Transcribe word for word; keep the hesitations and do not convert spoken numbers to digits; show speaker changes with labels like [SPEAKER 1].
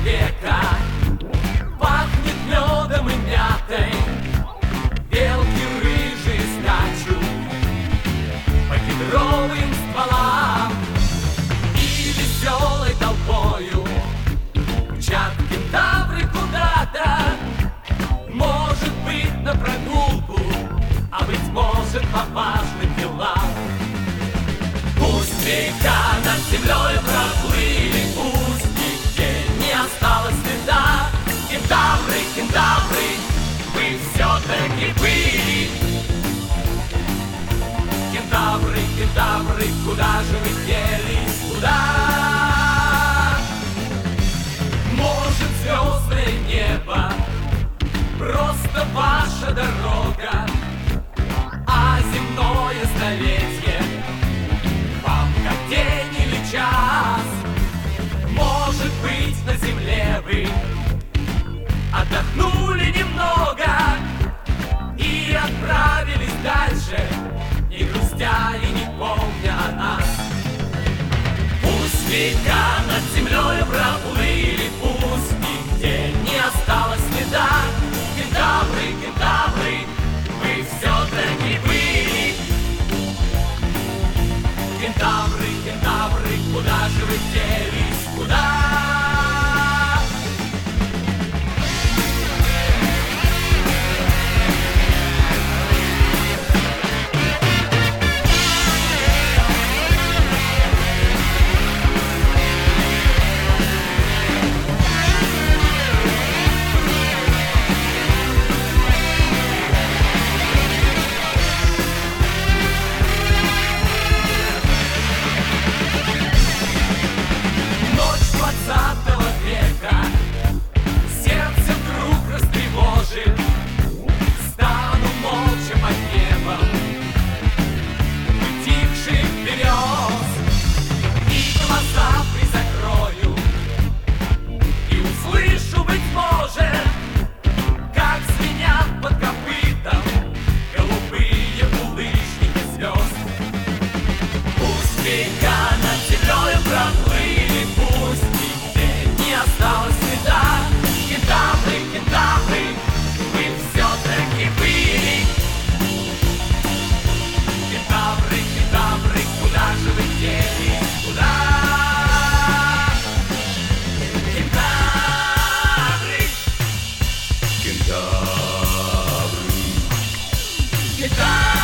[SPEAKER 1] века. Пахнет медом и мятой, белки рыжие скачут по кедровым стволам, и веселой толпою мчат кентавры куда-то. Может быть, на прогулку, а быть может, по важным делам. Пусть века над землей проплыли, пусть нигде не осталось следа. Кентавры, кентавры, вы все-таки были. Кентавры, кентавры, куда же вы делись, куда? Может, звездное небо просто ваша дорога, а земное столетие вам как день или час. Может быть, на земле вы отдохнули немного и отправились дальше, не грустя и не помня о нас. Пусть века над землей проплыли, пусть нигде не осталось следа. Кентавры, кентавры, вы все-таки были. Кентавры, кентавры, куда же вы делись, куда? двадцатого века сердце вдруг растревожит. Стану молча под небом утихших берез, и глаза призакрою, и услышу, быть может, как звенят под копытом голубые булыжники звезд. Пусть века над землей проплыли, пусть нигде не осталось следа. Кентавры, кентавры, вы все-таки были. Кентавры, кентавры, куда же вы делись, куда? Кентавры, кентавры, кентавры.